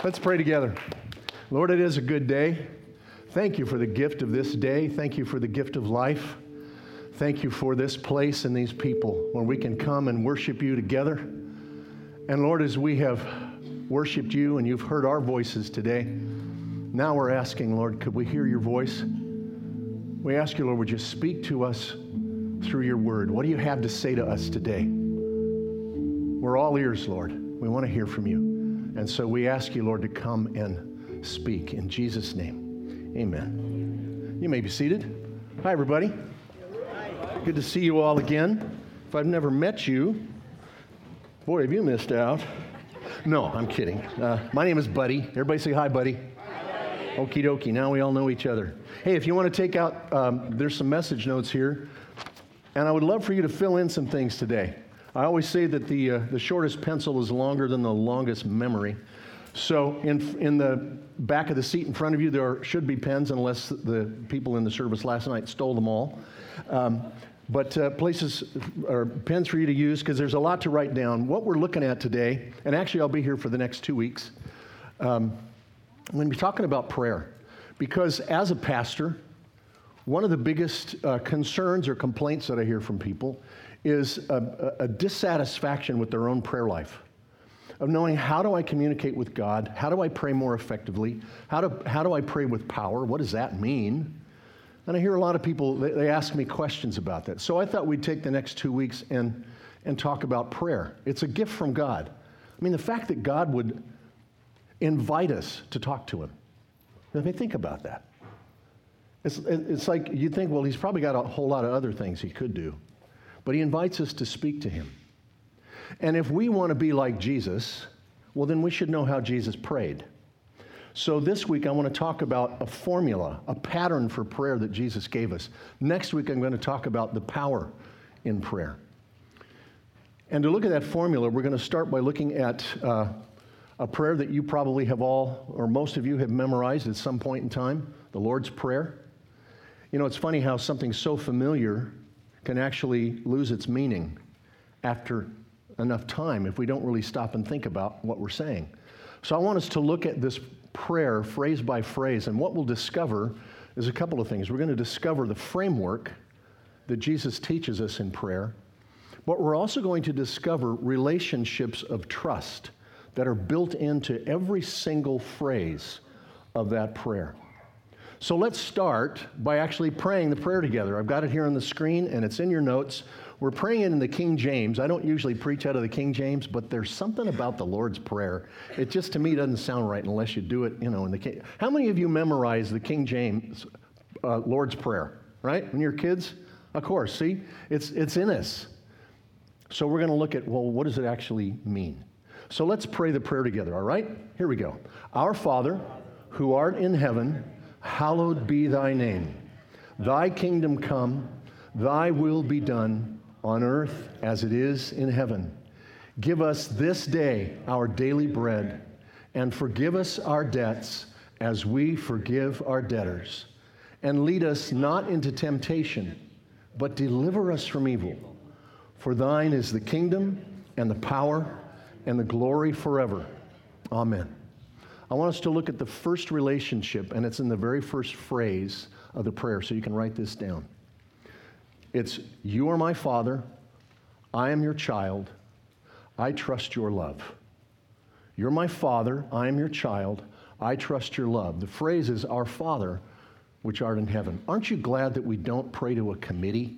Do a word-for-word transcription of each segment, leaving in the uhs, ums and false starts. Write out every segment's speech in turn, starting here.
Let's pray together. Lord, it is a good day. Thank you for the gift of this day. Thank you for the gift of life. Thank you for this place and these people where we can come and worship you together. And Lord, as we have worshiped you and you've heard our voices today, now we're asking, Lord, could we hear your voice? We ask you, Lord, would you speak to us through your word? What do you have to say to us today? We're all ears, Lord. We want to hear from you. And so we ask you, Lord, to come and speak. In Jesus' name, amen. You may be seated. Hi, everybody. Good to see you all again. If I've never met you, boy, have you missed out. No, I'm kidding. Uh, my name is Buddy. Everybody say hi, Buddy. Hi. Okie dokie. Now we all know each other. Hey, if you want to take out, um, there's some message notes here. And I would love for you to fill in some things today. I always say that the uh, the shortest pencil is longer than the longest memory. So in in the back of the seat in front of you, there should be pens, unless the people in the service last night stole them all. Um, but uh, places or pens for you to use, because there's a lot to write down. What we're looking at today, and actually I'll be here for the next two weeks, um, I'm going to be talking about prayer. Because as a pastor, one of the biggest uh, concerns or complaints that I hear from people is a, a, a dissatisfaction with their own prayer life, of knowing, how do I communicate with God? How do I pray more effectively? How do, how do I pray with power? What does that mean? And I hear a lot of people, they, they ask me questions about that. So I thought we'd take the next two weeks and, and talk about prayer. It's a gift from God. I mean, the fact that God would invite us to talk to him. Let me think about that. It's, it's like you'd think, well, he's probably got a whole lot of other things he could do. But he invites us to speak to him. And if we want to be like Jesus, well, then we should know how Jesus prayed. So this week I want to talk about a formula, a pattern for prayer that Jesus gave us. Next week I'm going to talk about the power in prayer. And to look at that formula, we're going to start by looking at uh, a prayer that you probably have all, or most of you have memorized at some point in time, the Lord's Prayer. You know, it's funny how something so familiar can actually lose its meaning after enough time if we don't really stop and think about what we're saying. So I want us to look at this prayer phrase by phrase, and what we'll discover is a couple of things. We're going to discover the framework that Jesus teaches us in prayer, but we're also going to discover relationships of trust that are built into every single phrase of that prayer. So let's start by actually praying the prayer together. I've got it here on the screen, and it's in your notes. We're praying it in the King James. I don't usually preach out of the King James, but there's something about the Lord's Prayer. It just, to me, doesn't sound right unless you do it, you know, in the King. How many of you memorize the King James uh, Lord's Prayer, right? When you're kids? Of course, see? It's, it's in us. So we're going to look at, well, what does it actually mean? So let's pray the prayer together, all right? Here we go. Our Father, who art in heaven, hallowed be thy name. Thy kingdom come, thy will be done on earth as it is in heaven. Give us this day our daily bread, and forgive us our debts as we forgive our debtors. And lead us not into temptation, but deliver us from evil. For thine is the kingdom and the power and the glory forever. Amen. I want us to look at the first relationship, and it's in the very first phrase of the prayer, so you can write this down. It's, you are my Father, I am your child, I trust your love. You're my Father, I am your child, I trust your love. The phrase is, our Father, which art in heaven. Aren't you glad that we don't pray to a committee?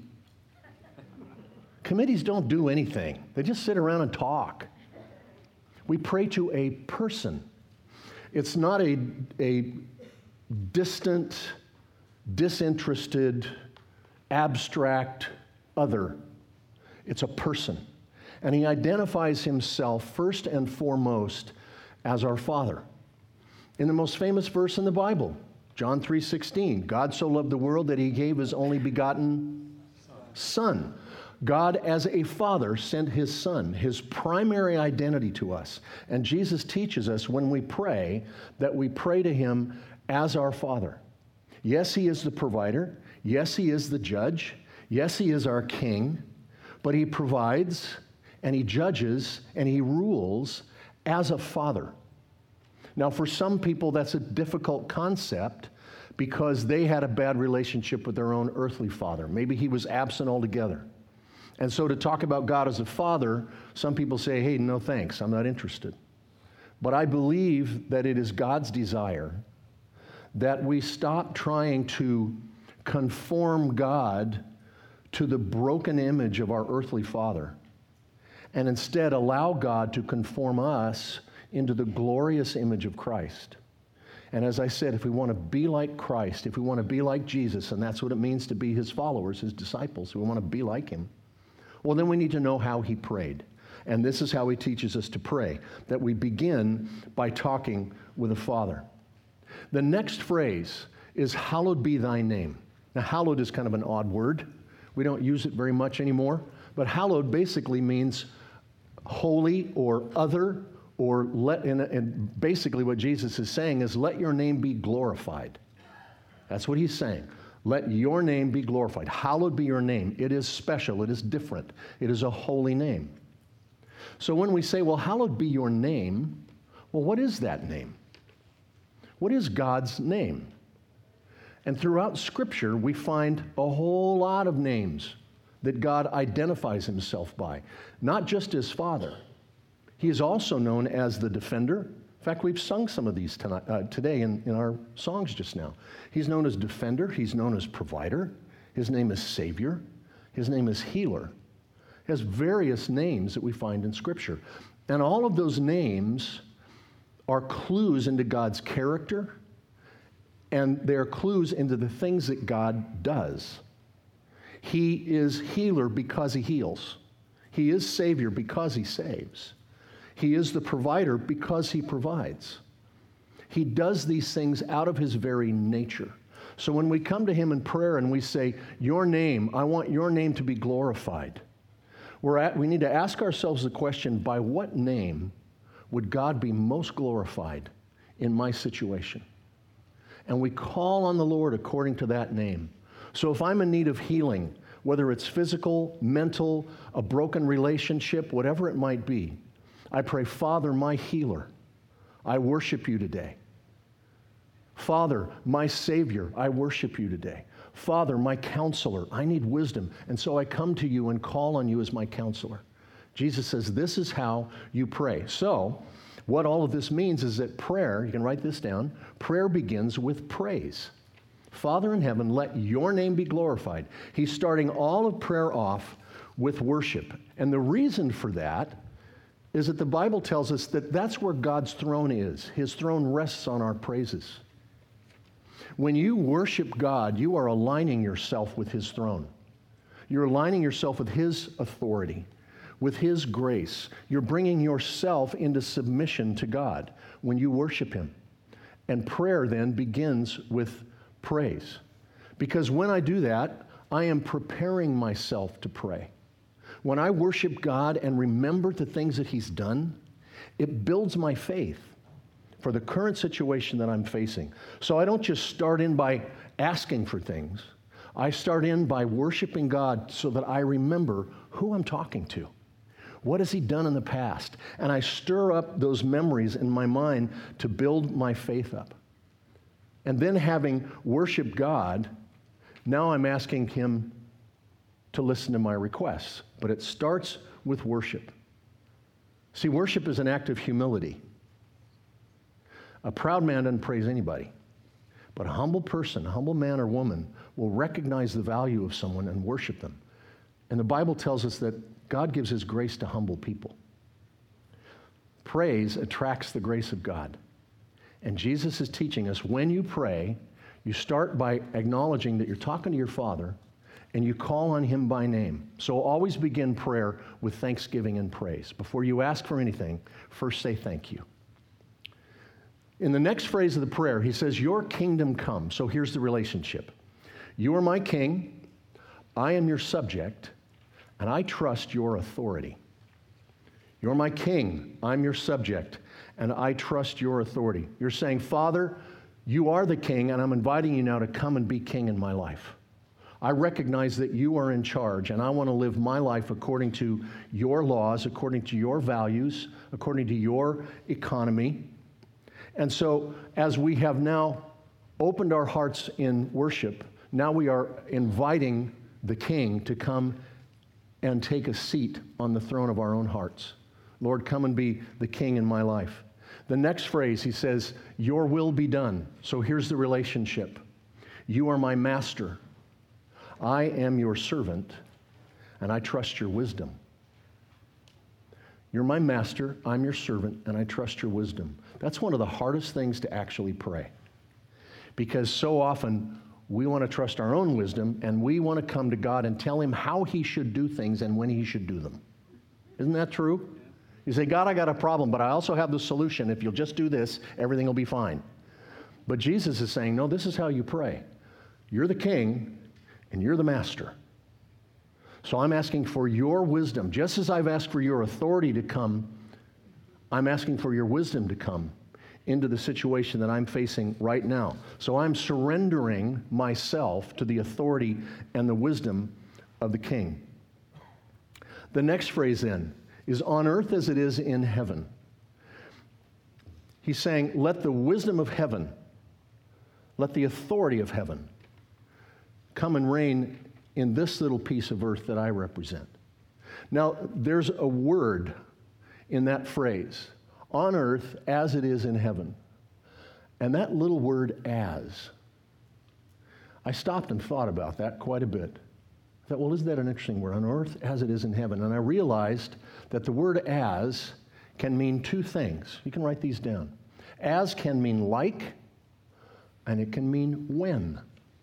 Committees don't do anything. They just sit around and talk. We pray to a person. It's not a, a distant, disinterested, abstract other. It's a person. And he identifies himself first and foremost as our Father. In the most famous verse in the Bible, John three sixteen, God so loved the world that he gave his only begotten Son. God, as a father, sent his Son, his primary identity, to us. And Jesus teaches us when we pray that we pray to him as our Father. Yes, he is the provider. Yes, he is the judge. Yes, he is our king. But he provides, and he judges, and he rules as a father. Now, for some people, that's a difficult concept because they had a bad relationship with their own earthly father. Maybe he was absent altogether. And so to talk about God as a father, some people say, hey, no thanks, I'm not interested. But I believe that it is God's desire that we stop trying to conform God to the broken image of our earthly father and instead allow God to conform us into the glorious image of Christ. And as I said, if we want to be like Christ, if we want to be like Jesus, and that's what it means to be his followers, his disciples, we want to be like him, well, then we need to know how he prayed. And this is how he teaches us to pray, that we begin by talking with the Father. The next phrase is, hallowed be thy name. Now, hallowed is kind of an odd word. We don't use it very much anymore. But hallowed basically means holy or other, or let, and, and basically what Jesus is saying is, let your name be glorified. That's what he's saying. Let your name be glorified. Hallowed be your name. It is special. It is different. It is a holy name. So when we say, well, hallowed be your name, well, what is that name? What is God's name? And throughout Scripture, we find a whole lot of names that God identifies himself by, not just as Father. He is also known as the Defender. In fact, we've sung some of these tonight, uh, today in, in our songs just now. He's known as Defender. He's known as Provider. His name is Savior. His name is Healer. He has various names that we find in Scripture. And all of those names are clues into God's character, and they're clues into the things that God does. He is Healer because he heals. He is Savior because he saves. He is the Provider because he provides. He does these things out of his very nature. So when we come to him in prayer and we say, your name, I want your name to be glorified, we're at, we need to ask ourselves the question, by what name would God be most glorified in my situation? And we call on the Lord according to that name. So if I'm in need of healing, whether it's physical, mental, a broken relationship, whatever it might be, I pray, Father, my healer, I worship you today. Father, my Savior, I worship you today. Father, my counselor, I need wisdom, and so I come to you and call on you as my counselor. Jesus says this is how you pray. So what all of this means is that prayer, you can write this down, prayer begins with praise. Father in heaven, let your name be glorified. He's starting all of prayer off with worship. And the reason for that is that the Bible tells us that that's where God's throne is. His throne rests on our praises. When you worship God, you are aligning yourself with his throne. You're aligning yourself with his authority, with his grace. You're bringing yourself into submission to God when you worship him. And prayer then begins with praise. Because when I do that, I am preparing myself to pray. When I worship God and remember the things that he's done, it builds my faith for the current situation that I'm facing. So I don't just start in by asking for things. I start in by worshiping God so that I remember who I'm talking to. What has he done in the past? And I stir up those memories in my mind to build my faith up. And then having worshiped God, now I'm asking him to listen to my requests. But it starts with worship. See, worship is an act of humility. A proud man doesn't praise anybody. But a humble person, a humble man or woman, will recognize the value of someone and worship them. And the Bible tells us that God gives his grace to humble people. Praise attracts the grace of God. And Jesus is teaching us, when you pray, you start by acknowledging that you're talking to your Father, and you call on him by name. So always begin prayer with thanksgiving and praise. Before you ask for anything, first say thank you. In the next phrase of the prayer, he says, your kingdom come. So here's the relationship. You are my king, I am your subject, and I trust your authority. You're my king, I'm your subject, and I trust your authority. You're saying, Father, you are the king, and I'm inviting you now to come and be king in my life. I recognize that you are in charge, and I want to live my life according to your laws, according to your values, according to your economy. And so as we have now opened our hearts in worship, now we are inviting the King to come and take a seat on the throne of our own hearts. Lord, come and be the King in my life. The next phrase, he says, your will be done. So here's the relationship. You are my master. I am your servant, and I trust your wisdom. You're my master, I'm your servant, and I trust your wisdom. That's one of the hardest things to actually pray. Because so often we want to trust our own wisdom, and we want to come to God and tell him how he should do things and when he should do them. Isn't that true? You say, God, I got a problem, but I also have the solution. If you'll just do this, everything will be fine. But Jesus is saying, no, this is how you pray. You're the king, and you're the master. So I'm asking for your wisdom. Just as I've asked for your authority to come, I'm asking for your wisdom to come into the situation that I'm facing right now. So I'm surrendering myself to the authority and the wisdom of the king. The next phrase then is on earth as it is in heaven. He's saying, let the wisdom of heaven, let the authority of heaven come and reign in this little piece of earth that I represent. Now, there's a word in that phrase, on earth as it is in heaven. And that little word, as, I stopped and thought about that quite a bit. I thought, well, isn't that an interesting word? On earth as it is in heaven. And I realized that the word as can mean two things. You can write these down. As can mean like, and it can mean when.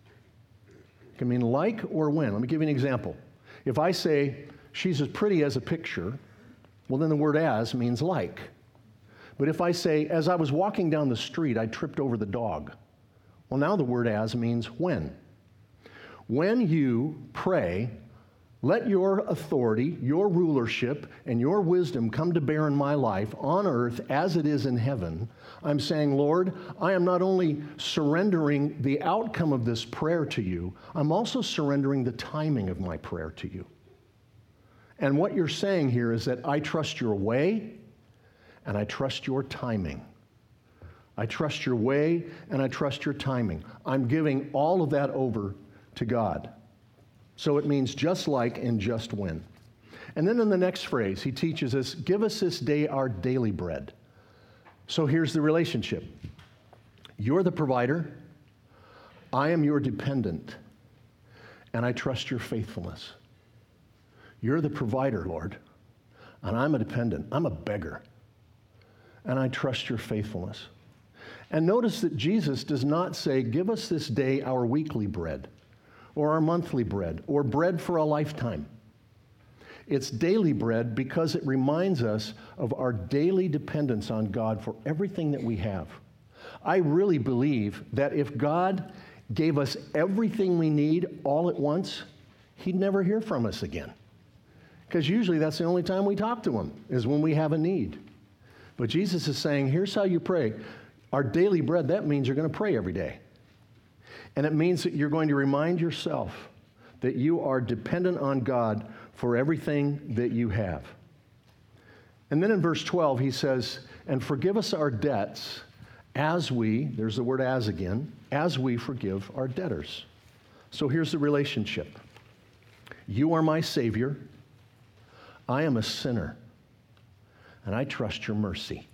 It can mean like or when. Let me give you an example. If I say, she's as pretty as a picture, well, then the word as means like. But if I say, as I was walking down the street, I tripped over the dog, well, now the word as means when. When you pray, let your authority, your rulership, and your wisdom come to bear in my life on earth as it is in heaven, I'm saying, Lord, I am not only surrendering the outcome of this prayer to you, I'm also surrendering the timing of my prayer to you. And what you're saying here is that I trust your way and I trust your timing. I trust your way and I trust your timing. I'm giving all of that over to God. So it means just like and just when. And then in the next phrase, he teaches us, give us this day our daily bread. So here's the relationship. You're the provider. I am your dependent. And I trust your faithfulness. You're the provider, Lord. And I'm a dependent. I'm a beggar. And I trust your faithfulness. And notice that Jesus does not say, give us this day our weekly bread, or our monthly bread, or bread for a lifetime. It's daily bread because it reminds us of our daily dependence on God for everything that we have. I really believe that if God gave us everything we need all at once, he'd never hear from us again. Because usually that's the only time we talk to him, is when we have a need. But Jesus is saying, here's how you pray. Our daily bread, that means you're going to pray every day. And it means that you're going to remind yourself that you are dependent on God for everything that you have. And then in verse twelve, he says, and forgive us our debts as we, there's the word as again, as we forgive our debtors. So here's the relationship. You are my Savior. I am a sinner. And I trust your mercy.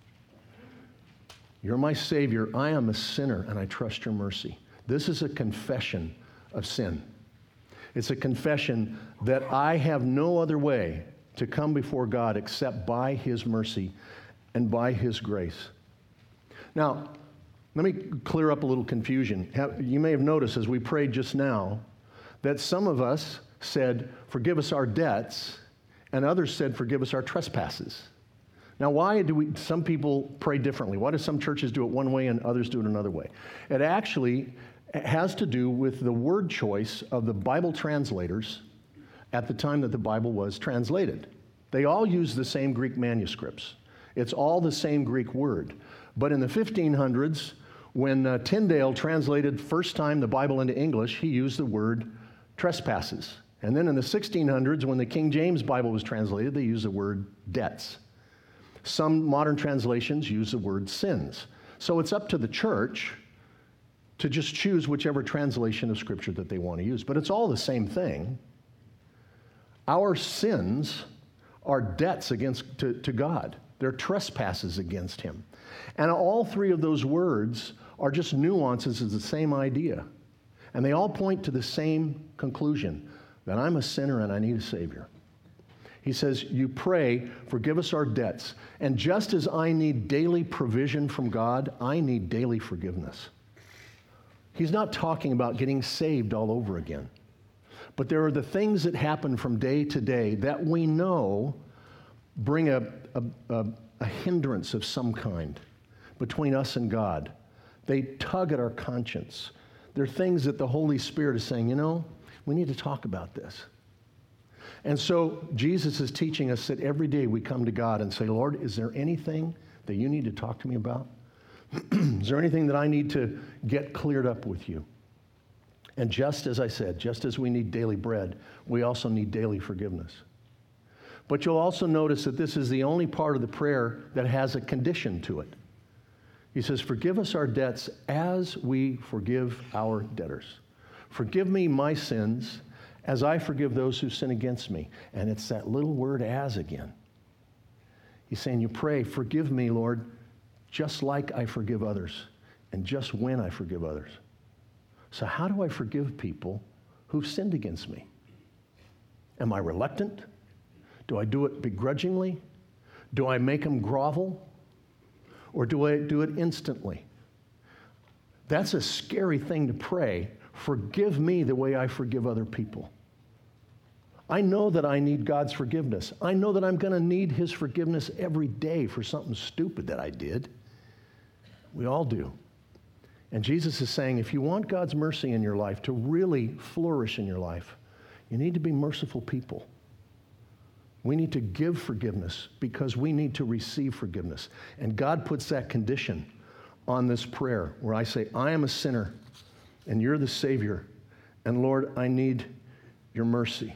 You're my Savior. I am a sinner, and I trust your mercy. This is a confession of sin. It's a confession that I have no other way to come before God except by his mercy and by his grace. Now, let me clear up a little confusion. You may have noticed as we prayed just now that some of us said, forgive us our debts, and others said, forgive us our trespasses. Now, why do we, some people pray differently? Why do some churches do it one way and others do it another way? It actually has to do with the word choice of the Bible translators at the time that the Bible was translated. They all use the same Greek manuscripts. It's all the same Greek word. But in the fifteen hundreds, when uh, Tyndale translated first time the Bible into English, he used the word trespasses. And then in the sixteen hundreds, when the King James Bible was translated, they used the word debts. Some modern translations use the word sins. So it's up to the church to just choose whichever translation of Scripture that they want to use. But it's all the same thing. Our sins are debts against to, to God. They're trespasses against him. And all three of those words are just nuances of the same idea. And they all point to the same conclusion, that I'm a sinner and I need a Savior. He says, you pray, forgive us our debts. And just as I need daily provision from God, I need daily forgiveness. He's not talking about getting saved all over again. But there are the things that happen from day to day that we know bring a, a, a, a hindrance of some kind between us and God. They tug at our conscience. They're things that the Holy Spirit is saying, you know, we need to talk about this. And so Jesus is teaching us that every day we come to God and say, Lord, is there anything that you need to talk to me about? Is there anything that I need to get cleared up with you? And just as I said, just as we need daily bread, we also need daily forgiveness. But you'll also notice that this is the only part of the prayer that has a condition to it. He says, forgive us our debts as we forgive our debtors. Forgive me my sins as I forgive those who sin against me. And it's that little word as again. He's saying, you pray, forgive me, Lord, just like I forgive others and just when I forgive others. So how do I forgive people who've sinned against me? Am I reluctant? Do I do it begrudgingly? Do I make them grovel? Or do I do it instantly? That's a scary thing to pray. Forgive me the way I forgive other people. I know that I need God's forgiveness. I know that I'm going to need his forgiveness every day for something stupid that I did. We all do. And Jesus is saying, if you want God's mercy in your life to really flourish in your life, you need to be merciful people. We need to give forgiveness because we need to receive forgiveness. And God puts that condition on this prayer where I say, I am a sinner and you're the Savior. And Lord, I need your mercy.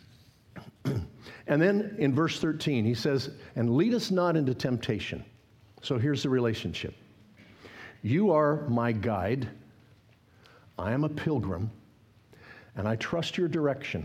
And then in verse thirteen, he says, and lead us not into temptation. So here's the relationship. You are my guide. I am a pilgrim, and I trust your direction.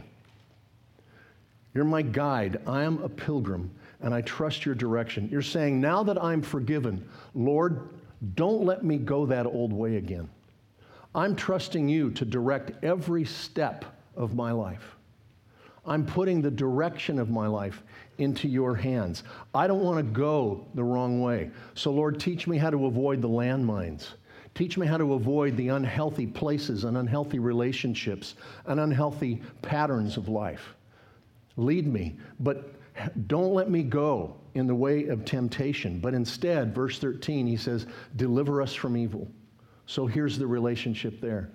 You're my guide. I am a pilgrim, and I trust your direction. You're saying, now that I'm forgiven, Lord, don't let me go that old way again. I'm trusting you to direct every step of my life. I'm putting the direction of my life into your hands. I don't want to go the wrong way. So Lord, teach me how to avoid the landmines. Teach me how to avoid the unhealthy places and unhealthy relationships and unhealthy patterns of life. Lead me, but don't let me go in the way of temptation. But instead, verse thirteen, he says, deliver us from evil. So here's the relationship there.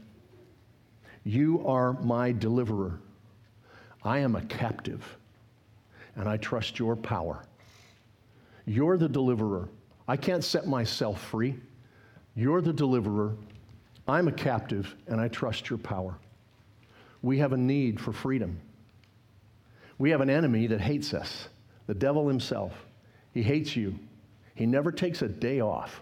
You are my deliverer. I am a captive, and I trust your power. You're the deliverer. I can't set myself free. You're the deliverer. I'm a captive, and I trust your power. We have a need for freedom. We have an enemy that hates us, the devil himself. He hates you. He never takes a day off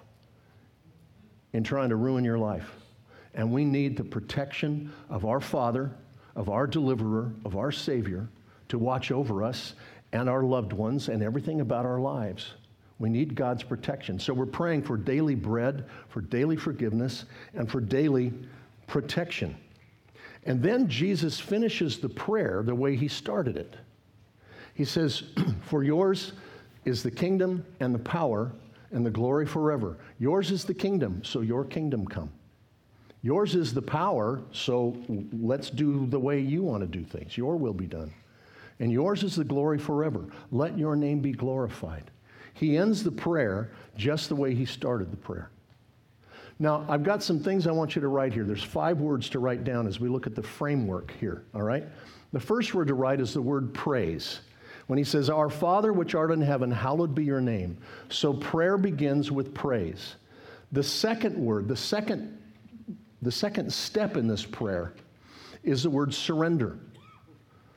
in trying to ruin your life. And we need the protection of our Father, of our deliverer, of our Savior, to watch over us and our loved ones and everything about our lives. We need God's protection. So we're praying for daily bread, for daily forgiveness, and for daily protection. And then Jesus finishes the prayer the way he started it. He says, for yours is the kingdom and the power and the glory forever. Yours is the kingdom, so your kingdom come. Yours is the power, so let's do the way you want to do things. Your will be done. And yours is the glory forever. Let your name be glorified. He ends the prayer just the way he started the prayer. Now, I've got some things I want you to write here. There's five words to write down as we look at the framework here, all right? The first word to write is the word praise. When he says, our Father which art in heaven, hallowed be your name. So prayer begins with praise. The second word, the second The second step in this prayer is the word surrender.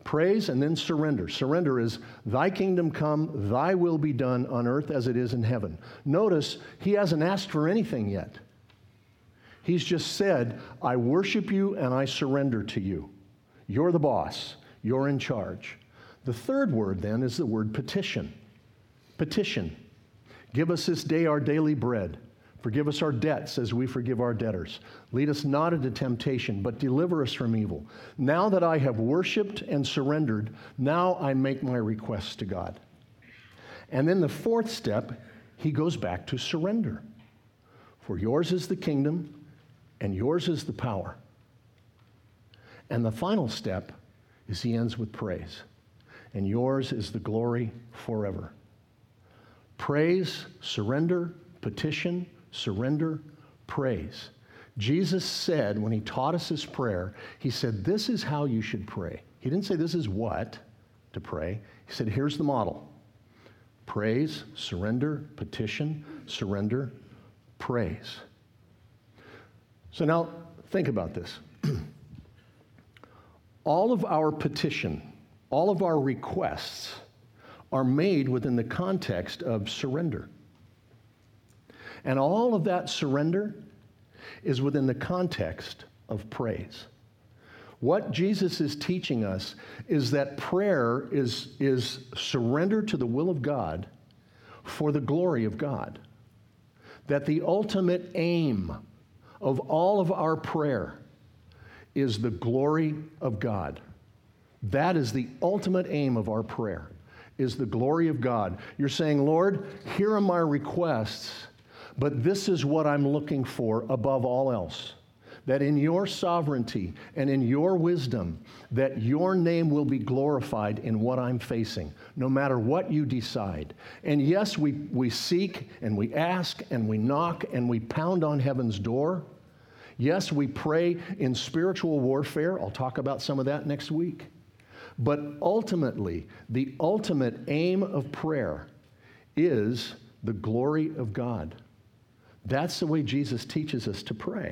Praise and then surrender. Surrender is, thy kingdom come, thy will be done on earth as it is in heaven. Notice, he hasn't asked for anything yet. He's just said, I worship you and I surrender to you. You're the boss. You're in charge. The third word then is the word petition. Petition. Give us this day our daily bread. Forgive us our debts as we forgive our debtors. Lead us not into temptation, but deliver us from evil. Now that I have worshiped and surrendered, now I make my requests to God. And then the fourth step, he goes back to surrender. For yours is the kingdom, and yours is the power. And the final step is he ends with praise. And yours is the glory forever. Praise, surrender, petition, surrender, praise. Jesus said when he taught us his prayer, he said, this is how you should pray. He didn't say this is what to pray. He said, here's the model. Praise, surrender, petition, surrender, praise. So now think about this. All of our petition, all of our requests are made within the context of surrender. And all of that surrender is within the context of praise. What Jesus is teaching us is that prayer is, is surrender to the will of God for the glory of God. That the ultimate aim of all of our prayer is the glory of God. That is the ultimate aim of our prayer, is the glory of God. You're saying, Lord, here are my requests, but this is what I'm looking for above all else. That in your sovereignty and in your wisdom, that your name will be glorified in what I'm facing, no matter what you decide. And yes, we, we seek and we ask and we knock and we pound on heaven's door. Yes, we pray in spiritual warfare. I'll talk about some of that next week. But ultimately, the ultimate aim of prayer is the glory of God. That's the way Jesus teaches us to pray.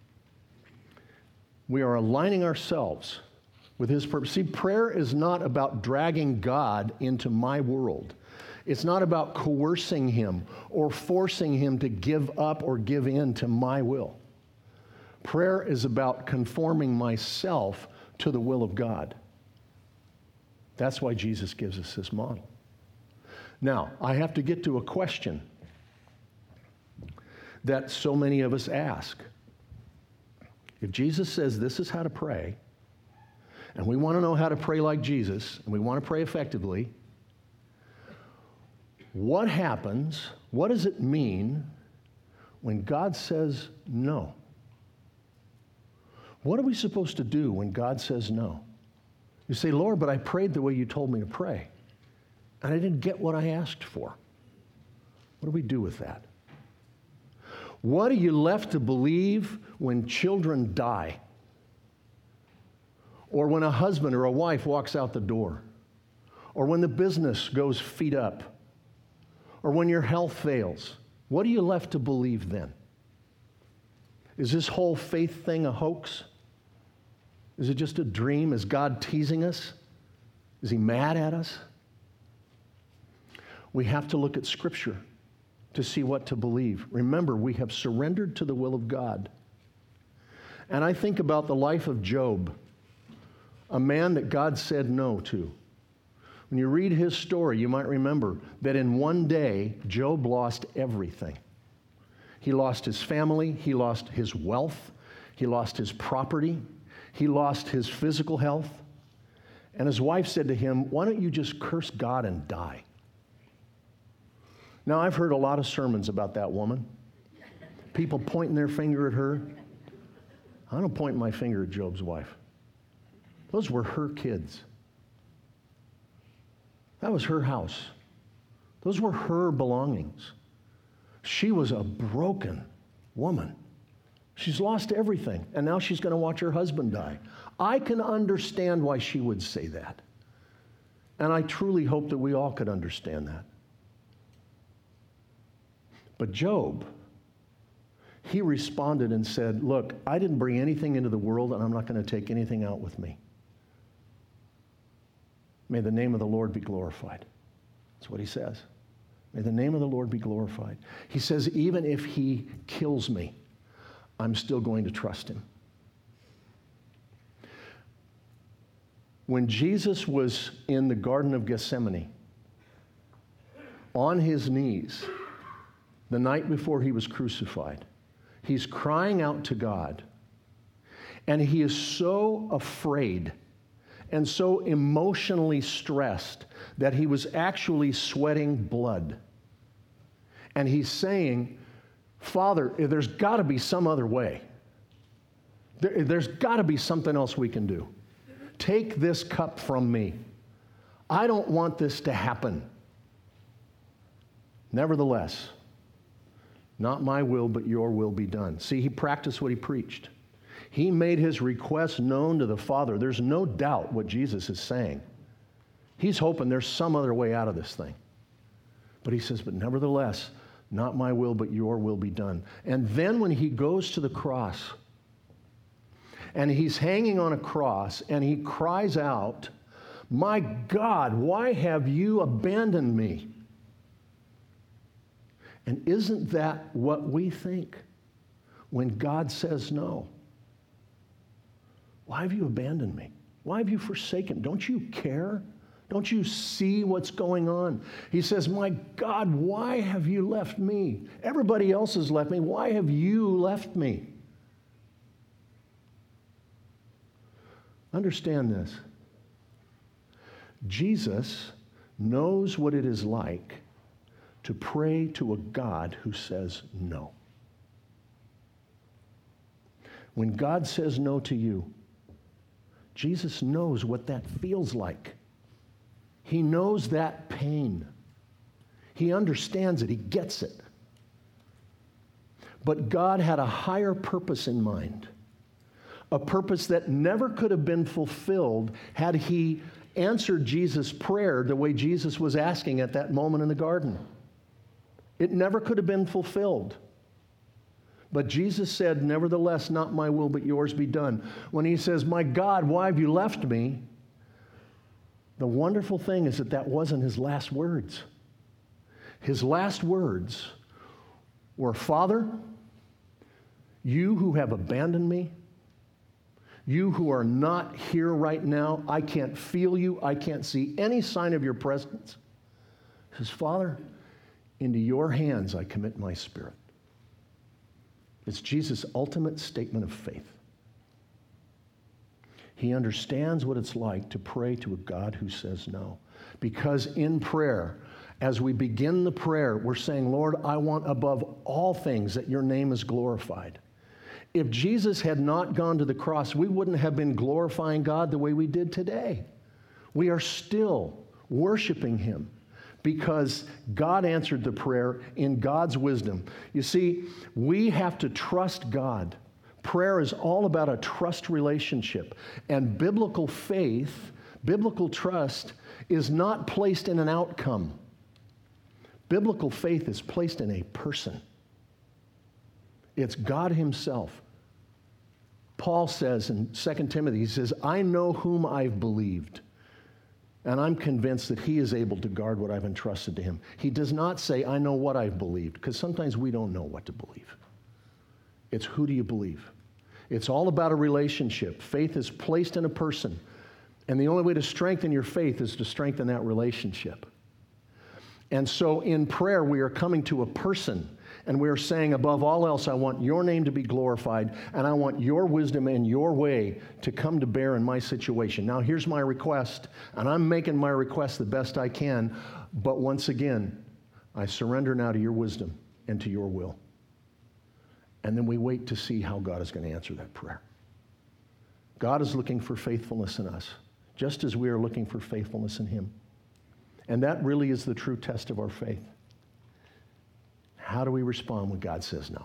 We are aligning ourselves with his purpose. See, prayer is not about dragging God into my world. It's not about coercing him or forcing him to give up or give in to my will. Prayer is about conforming myself to the will of God. That's why Jesus gives us this model. Now, I have to get to a question that so many of us ask. If Jesus says this is how to pray, and we want to know how to pray like Jesus, and we want to pray effectively, what happens, what does it mean when God says no? What are we supposed to do when God says no? You say, Lord, but I prayed the way you told me to pray, and I didn't get what I asked for. What do we do with that? What are you left to believe when children die? Or when a husband or a wife walks out the door? Or when the business goes feet up? Or when your health fails? What are you left to believe then? Is this whole faith thing a hoax? Is it just a dream? Is God teasing us? Is he mad at us? We have to look at Scripture to see what to believe. Remember, we have surrendered to the will of God. And I think about the life of Job, a man that God said no to. When you read his story, you might remember that in one day, Job lost everything. He lost his family, he lost his wealth, he lost his property, he lost his physical health. And his wife said to him, why don't you just curse God and die? Now, I've heard a lot of sermons about that woman. People pointing their finger at her. I don't point my finger at Job's wife. Those were her kids. That was her house. Those were her belongings. She was a broken woman. She's lost everything, and now she's going to watch her husband die. I can understand why she would say that. And I truly hope that we all could understand that. But Job, he responded and said, look, I didn't bring anything into the world, and I'm not going to take anything out with me. May the name of the Lord be glorified. That's what he says. May the name of the Lord be glorified. He says, even if he kills me, I'm still going to trust him. When Jesus was in the Garden of Gethsemane, on his knees, the night before he was crucified, he's crying out to God, and he is so afraid and so emotionally stressed that he was actually sweating blood. And he's saying, Father, there's got to be some other way. There, there's got to be something else we can do. Take this cup from me. I don't want this to happen. Nevertheless, not my will, but your will be done. See, he practiced what he preached. He made his request known to the Father. There's no doubt what Jesus is saying. He's hoping there's some other way out of this thing. But he says, but nevertheless, not my will, but your will be done. And then when he goes to the cross, and he's hanging on a cross, and he cries out, my God, why have you abandoned me? And isn't that what we think when God says no? Why have you abandoned me? Why have you forsaken? Don't you care? Don't you see what's going on? He says, my God, why have you left me? Everybody else has left me. Why have you left me? Understand this. Jesus knows what it is like to pray to a God who says no. When God says no to you, Jesus knows what that feels like. He knows that pain. He understands it. He gets it. But God had a higher purpose in mind, a purpose that never could have been fulfilled had he answered Jesus' prayer the way Jesus was asking at that moment in the garden. It never could have been fulfilled. But Jesus said, nevertheless, not my will, but yours be done. When he says, my God, why have you left me? The wonderful thing is that that wasn't his last words. His last words were, Father, you who have abandoned me, you who are not here right now, I can't feel you, I can't see any sign of your presence. He says, Father, into your hands I commit my spirit. It's Jesus' ultimate statement of faith. He understands what it's like to pray to a God who says no. Because in prayer, as we begin the prayer, we're saying, Lord, I want above all things that your name is glorified. If Jesus had not gone to the cross, we wouldn't have been glorifying God the way we did today. We are still worshiping him because God answered the prayer in God's wisdom. You see, we have to trust God. Prayer is all about a trust relationship. And biblical faith, biblical trust, is not placed in an outcome. Biblical faith is placed in a person. It's God himself. Paul says in Second Timothy, he says, I know whom I've believed, and I'm convinced that he is able to guard what I've entrusted to him. He does not say, I know what I've believed, because sometimes we don't know what to believe. It's who do you believe? It's all about a relationship. Faith is placed in a person, and the only way to strengthen your faith is to strengthen that relationship. And so in prayer, we are coming to a person, and we are saying, above all else, I want your name to be glorified, and I want your wisdom and your way to come to bear in my situation. Now, here's my request, and I'm making my request the best I can, but once again, I surrender now to your wisdom and to your will. And then we wait to see how God is going to answer that prayer. God is looking for faithfulness in us, just as we are looking for faithfulness in him. And that really is the true test of our faith. How do we respond when God says no?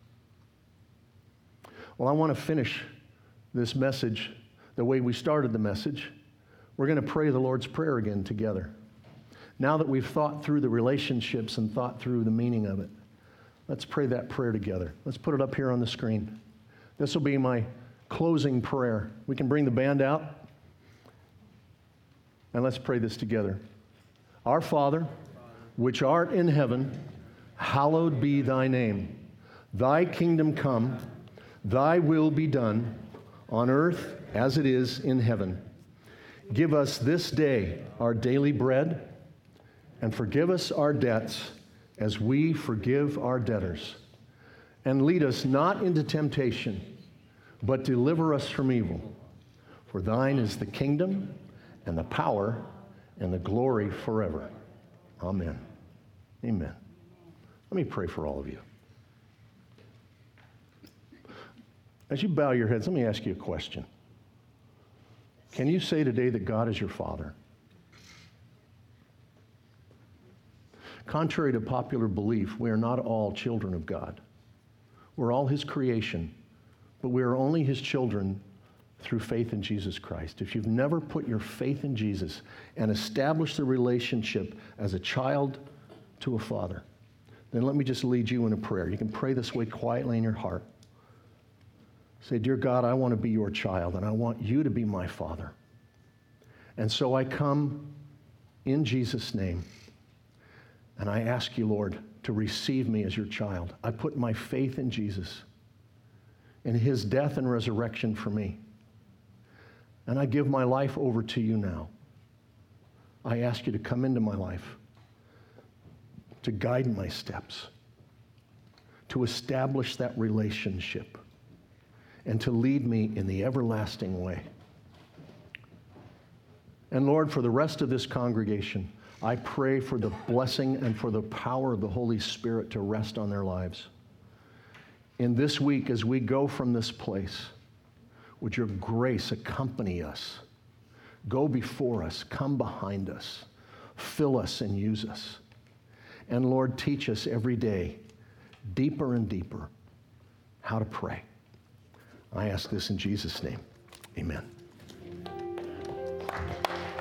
Well, I want to finish this message the way we started the message. We're going to pray the Lord's Prayer again together. Now that we've thought through the relationships and thought through the meaning of it, let's pray that prayer together. Let's put it up here on the screen. This will be my closing prayer. We can bring the band out. And let's pray this together. Our Father, which art in heaven, hallowed be thy name. Thy kingdom come, thy will be done, on earth as it is in heaven. Give us this day our daily bread, and forgive us our debts as we forgive our debtors. And lead us not into temptation, but deliver us from evil. For thine is the kingdom, and the power, and the glory forever. Amen. Amen. Let me pray for all of you. As you bow your heads, let me ask you a question. Can you say today that God is your Father? Contrary to popular belief, we are not all children of God. We're all His creation, but we are only His children through faith in Jesus Christ. If you've never put your faith in Jesus and established the relationship as a child to a father, then let me just lead you in a prayer. You can pray this way quietly in your heart. Say, dear God, I want to be your child, and I want you to be my Father. And so I come in Jesus' name, and I ask you, Lord, to receive me as your child. I put my faith in Jesus, in His death and resurrection for me. And I give my life over to you now. I ask you to come into my life, to guide my steps, to establish that relationship, and to lead me in the everlasting way. And Lord, for the rest of this congregation, I pray for the blessing and for the power of the Holy Spirit to rest on their lives. In this week, as we go from this place, would your grace accompany us, go before us, come behind us, fill us and use us. And Lord, teach us every day, deeper and deeper, how to pray. I ask this in Jesus' name. Amen.